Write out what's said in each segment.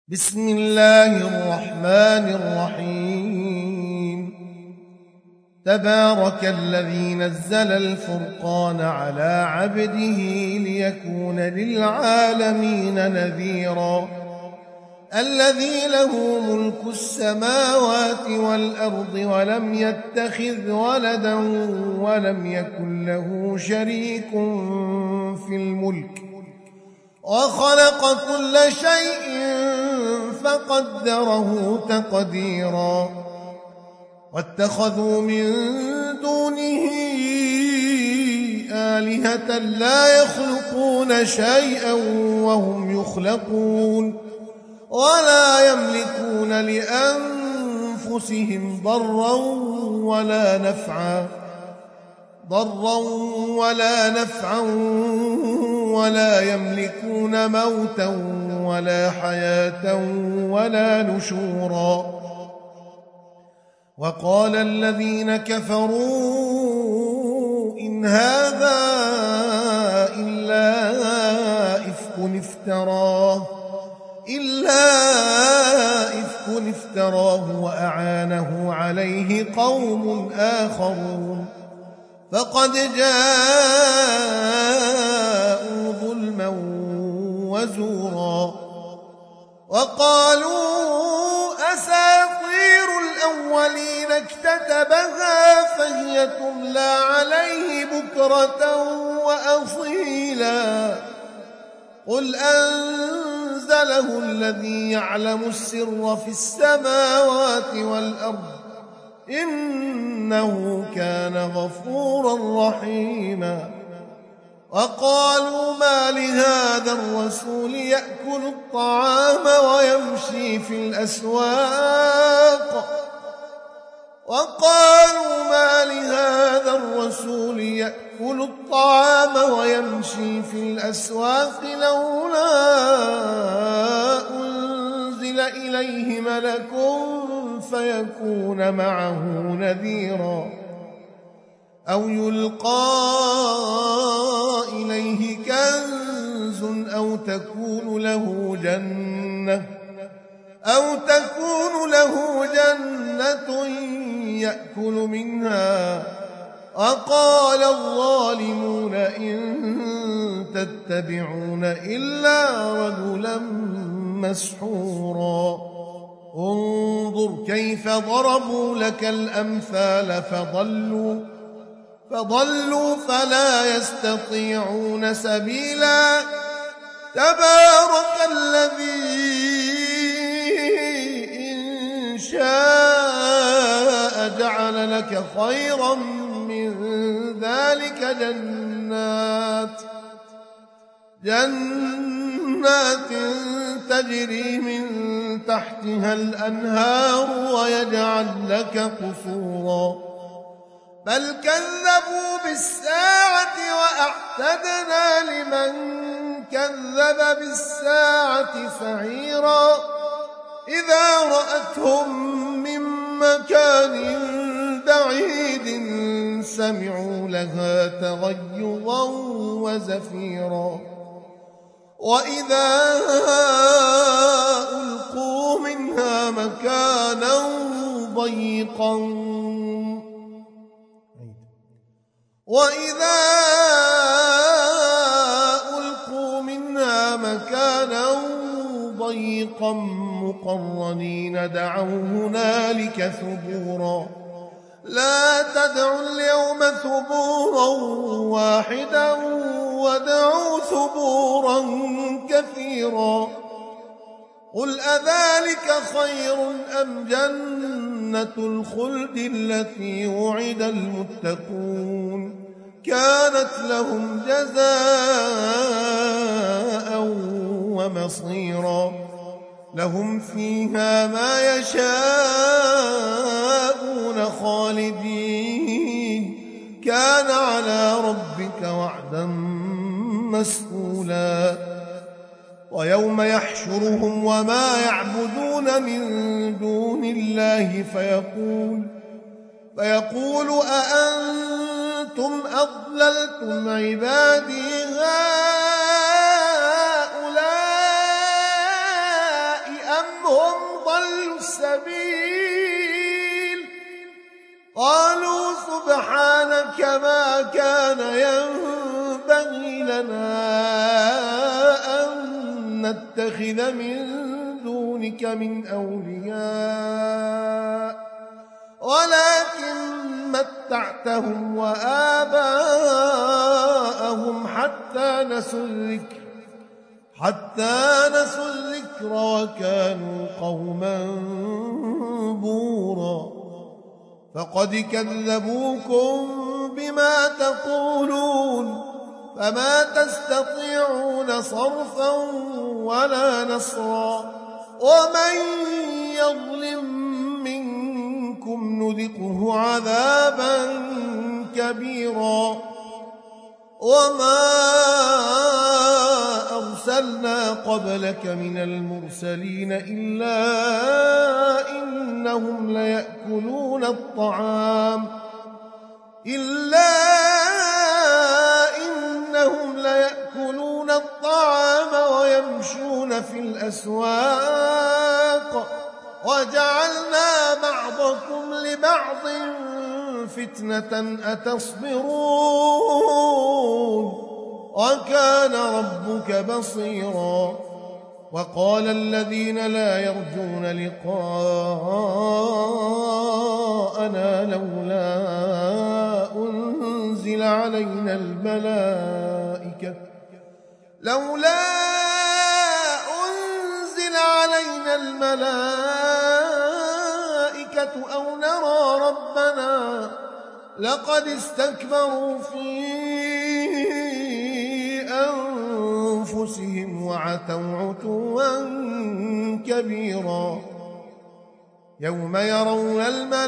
بسم الله الرحمن الرحيم. تبارك الذي نزل الفرقان على عبده ليكون للعالمين نذيرا. الذي له ملك السماوات والأرض ولم يتخذ ولدا ولم يكن له شريك في الملك وخلق كل شيء فقدره تقديرا. واتخذوا من دونه آلهة لا يخلقون شيئا وهم يخلقون ولا يملكون لأنفسهم ضرا ولا نفعا ولا يملكون موتا ولا حياة ولا نشورا. وقال الذين كفروا إن هذا إلا إفك افتراه وأعانه عليه قوم آخرون فقد جاءوا ظلما وزورا. وقالوا أساطير الأولين اكتتبها فهي تملى عليه بكرة وأصيلا. قل أنزله الذي يعلم السر في السماوات والأرض إنه كان غفورا رحيما. وقالوا ما لهذا الرسول يأكل الطعام ويمشي في الأسواق لولا أنزل إليه ملك فيكون معه نذيرا أو يلقى إليه كنز أو تكون له جنة يأكل منها. وقال الظالمون إن تتبعون إلا رجلا مسحورا. انظر كيف ضربوا لك الأمثال فضلوا فلا يستطيعون سبيلا. تبارك الذي إن شاء جعل لك خيرا من ذلك جنات تجري من تحتها الأنهار ويجعل لك قصورا. بل كذبوا بالساعة وأعتدنا لمن كذب بالساعة سعيرا. إذا رأتهم من مكان بعيد سمعوا لها تغيظا وزفيرا. وإذا ألقوا منها مكانا ضيقا مقرنين دعوا هنالك ثبورا. لا تدعوا اليوم ثبورا واحدا ودعوا ثبورا كثيرا. قل أذلك خير أم جنة الخلد التي وعد المتقون كانت لهم جزاء ومصيرا. لهم فيها ما يشاءون خالدين كان على ربك وعدا مسئولا. ويوم يحشرهم وما يعبدون من دون الله فيقول أأنتم أضللتم عبادي هؤلاء أم هم ضلوا السبيل قالوا سبحانك ما كان ينبغي لنا أن نتخذ من دونك من أولياء ولكن متعتهم وآباءهم حتى نسوا الذكر وكانوا قوما بورا فقد كذبوكم بما تقولون فما تستطيعون صرفا ولا نصرا ومن يظلم منكم نذقه عذابا كبيرا وما أرسلنا قبلك من المرسلين إلا إنهم ليأكلون الطعام ويمشون في الأسواق وجعلنا بعضكم لبعض فتنة أتصبرون وكان ربك بصيرا وقال الذين لا يرجون لقاءنا لولا أنزل علينا الملائكة أو نرى ربنا لقد استكبروا في أنفسهم وعتوا عتوا كبيرا يوم يرون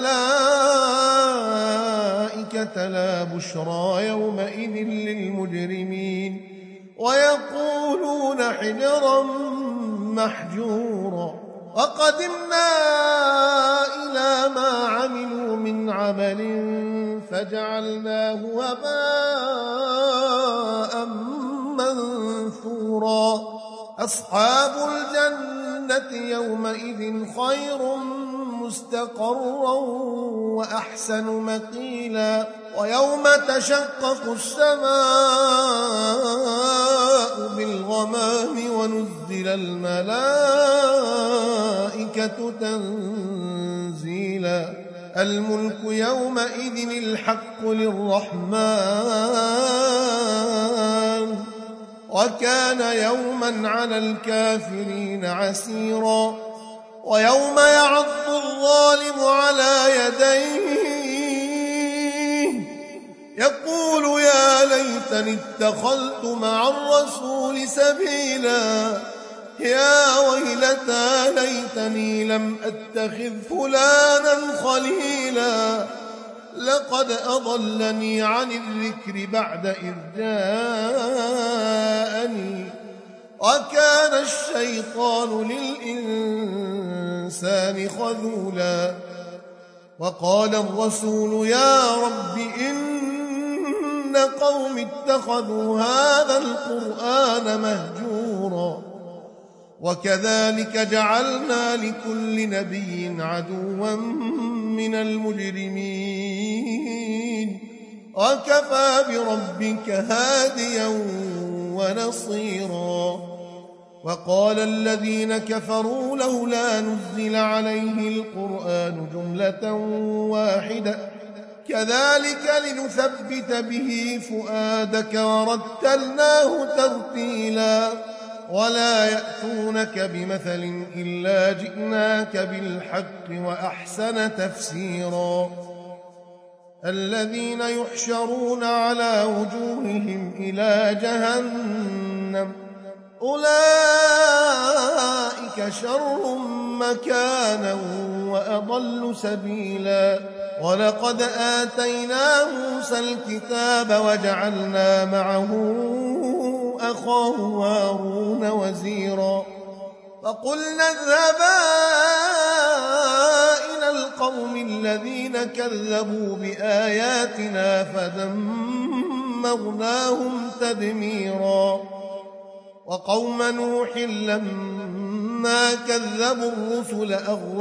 الملائكة لا بشرى يومئذ للمجرمين ويقولون حجرا محجورا وقدمنا إلى ما عملوا من عمل فجعلناه هباء منثورا أصحاب الجنة يومئذ خير مستقرا وأحسن مقيلا ويوم تشقق السماء بالغمام ونزل الملائكة تنزيلا الملك يومئذ الحق للرحمن وكان يوما على الكافرين عسيرا ويوم يعض الظالم على يديه يقول يا ليتني اتخذت مع الرسول سبيلا يا ويلتى ليتني لم أتخذ فلانا خليلا لقد أضلني عن الذكر بعد إذ جاءني وكان الشيطان للإنسان خذولا وقال الرسول يا رب إن قوم اتخذوا هذا القرآن مهجورا وكذلك جعلنا لكل نبي عدوا من المجرمين وكفى بربك هاديا ونصيرا وقال الذين كفروا لولا نزل عليه القرآن جملة واحدة كذلك لنثبت به فؤادك ورتلناه ترتيلا ولا يأتونك بمثل إلا جئناك بالحق وأحسن تفسيرا الذين يحشرون على وجوههم إلى جهنم أولئك شر مكانا وأضل سبيلا ولقد آتينا موسى الكتاب وجعلنا معه أخاه هارون وزيرا فقلنا اذهبا إلى القوم الذين كذبوا بآياتنا فدمرناهم تدميرا وقوم نوح لما فلما كذبوا الرسل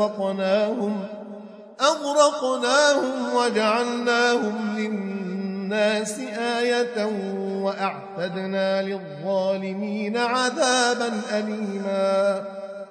أغرقناهم وجعلناهم للناس آية وأعتدنا للظالمين عذابا أليما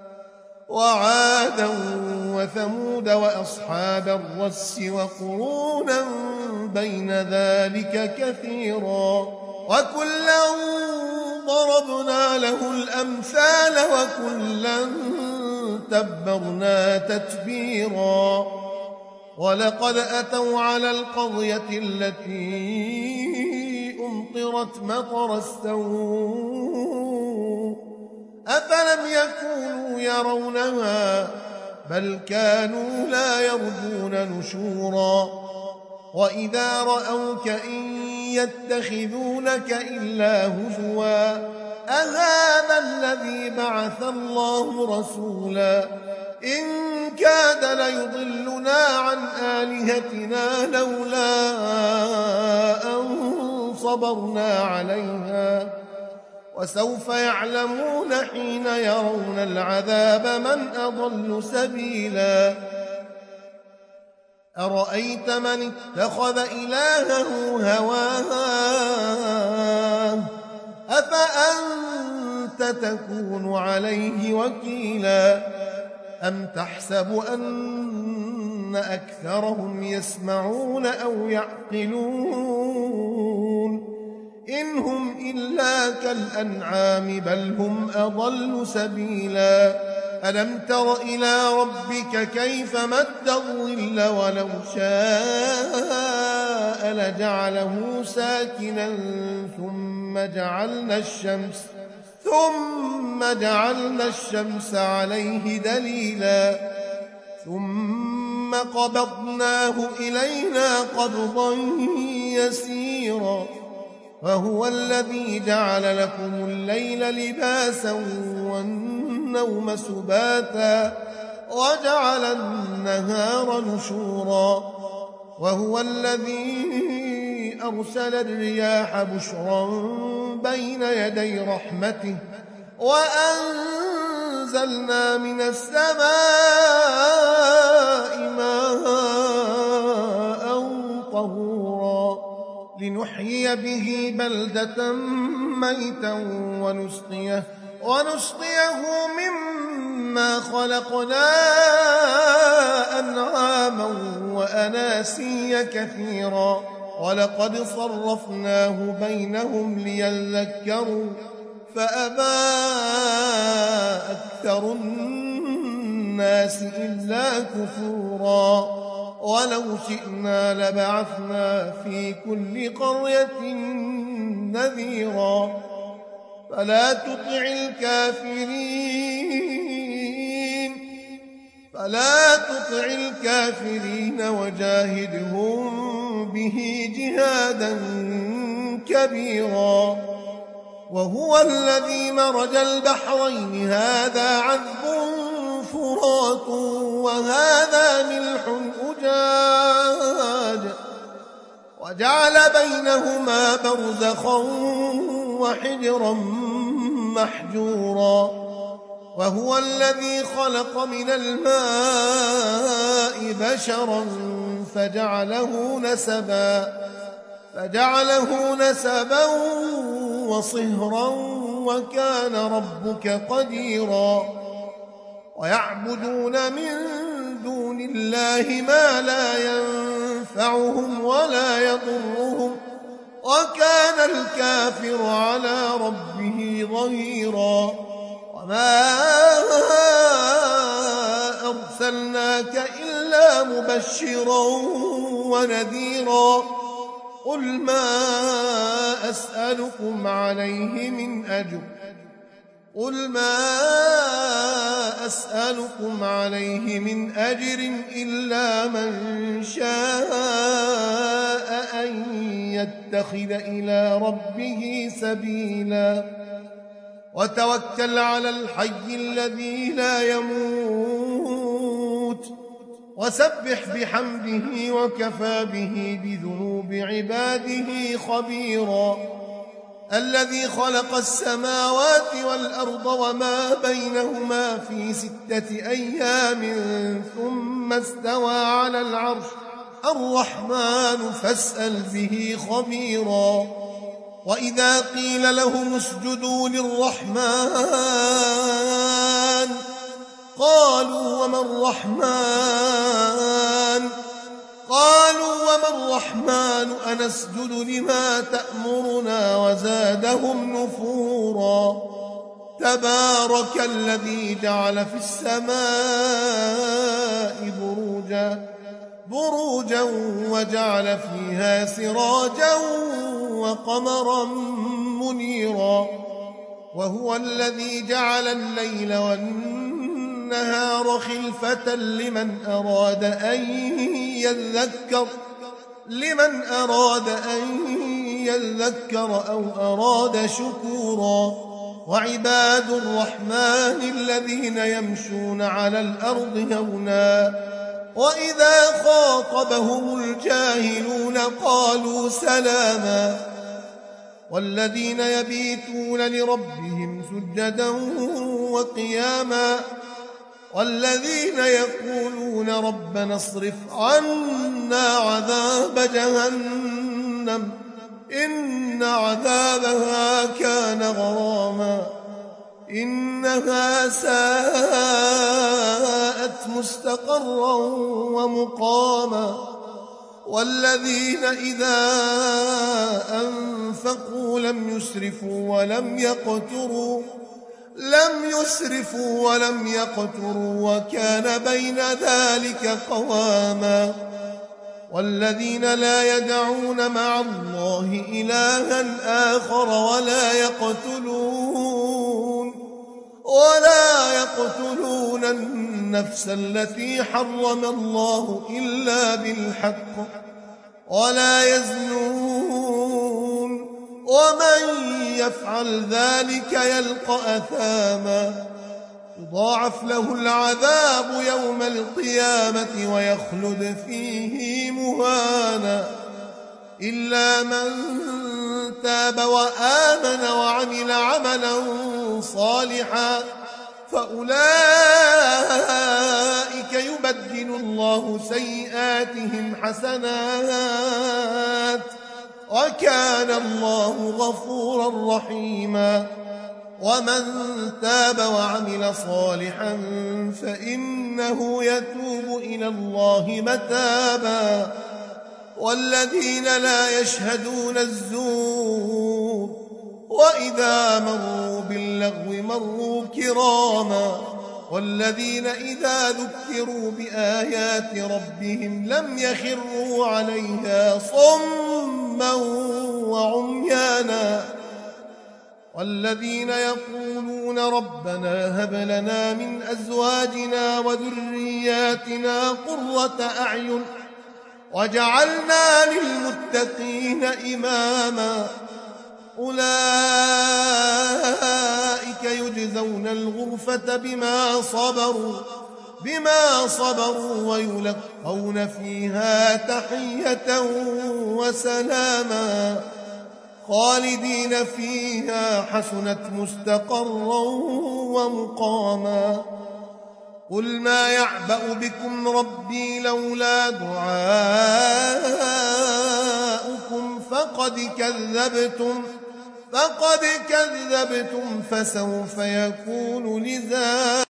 وعادا وثمود وأصحاب الرس وقرونا بين ذلك كثيرا وكلا ضربنا له الأمثال وكلا تبرنا تتبيرا ولقد أتوا على القرية التي أمطرت مطر السوء أفلم يكونوا يرونها بل كانوا لا يرجون نشورا وإذا رأوك إن يتخذونك إلا هزوا أهذا الذي بعث الله رسولا إن كاد ليضلنا عن آلهتنا لولا أن صبرنا عليها وسوف يعلمون حين يرون العذاب من أضل سبيلا أرأيت من اتخذ إلهه هواه أفأنت تكون عليه وكيلا أم تحسب أن أكثرهم يسمعون أو يعقلون إن هم إلا كالأنعام بل هم أضل سبيلا ألم تر إلى ربك كيف مد الظل ولو شاء لجعله ساكنا ثم جعلنا الشمس عليه دليلا ثم قبضناه إلينا قبضا يسيرا وهو الذي جعل لكم الليل لباسا والنوم سباتا وجعل النهار نشورا وهو الذي أرسل الرياح بشرا بين يدي رحمته وأنزلنا من السماء ماء طهورا لنحيي به بلدة ميتا ونسقيه مما خلقنا أنعاما وأناسيا كثيرا ولقد صرفناه بينهم ليذكروا فأبى أكثر الناس إلا كفورا ولو شئنا لبعثنا في كل قرية نذيرا فلا تطع الكافرين وجاهدهم به جهادا كبيرا وهو الذي مرج البحرين هذا عذب فرات وهذا ملح أجاج وجعل بينهما برزخا وحجرا محجورا وهو الذي خلق من الماء بشرا فجعله نسبا وصهرا وكان ربك قديرا ويعبدون من دون الله ما لا ينفعهم ولا يضرهم وكان الكافر على ربه ظهيرا وما أرسلناك إلا مبشرا ونذيرا قل ما أسألكم عليه من أجر إلا من شاء أن يتخذ إلى ربه سبيلا وتوكل على الحي الذي لا يموت وسبح بحمده وكفى به بذنوب عباده خبيرا الذي خلق السماوات والأرض وما بينهما في 6 أيام ثم استوى على العرش الرحمن فاسأل به خبيرا. وإذا قيل لهم اسجدوا للرحمن قالوا وما الرحمن أنسجد لما تأمرنا وزادهم نفورا. تبارك الذي جعل في السماء بروجا وجعل فيها سراجا وقمرا منيرا. وهو الذي جعل الليل والنهار خلفة لمن أراد أن يذكر أو أراد شكورا. وعباد الرحمن الذين يمشون على الأرض هونا وإذا خاطبهم الجاهلون قالوا سلاما. والذين يبيتون لربهم سجدا وقياما والذين يقولون ربنا اصرف عنا عذاب جهنم إن عذابها كان غراما إنها ساءت مستقرا ومقاما. والذين إذا أنفقوا لم يسرفوا ولم يقتروا وكان بين ذلك قواما. والذين لا يدعون مع الله إلها آخر ولا يقتلون النفس التي حرم الله إلا بالحق ولا يزنون ومن يفعل ذلك يلقى أثاما يضاعف له العذاب يوم القيامة ويخلد فيه مهانا إلا من تاب وآمن وعمل عملا صالحا فأولئك يبدل الله سيئاتهم حسنات وكان الله غفورا رحيما. ومن تاب وعمل صالحا فإنه يتوب إلى الله متابا. والذين لا يشهدون الزور وإذا مروا باللغو مروا كراما. والذين إذا ذكروا بآيات ربهم لم يخروا عليها صما وعميانا. والذين يقولون ربنا هب لنا من أزواجنا وذرياتنا قرة أعين وجعلنا للمتقين إماما. أولئك يجزون الغرفة بما صبروا ويلقون فيها تحية وسلاما خالدين فيها حسنت مستقرا ومقاما. قل ما يعبأ بكم ربي لولا دعاؤكم فقد كذبتم فسوف يكون لزاما.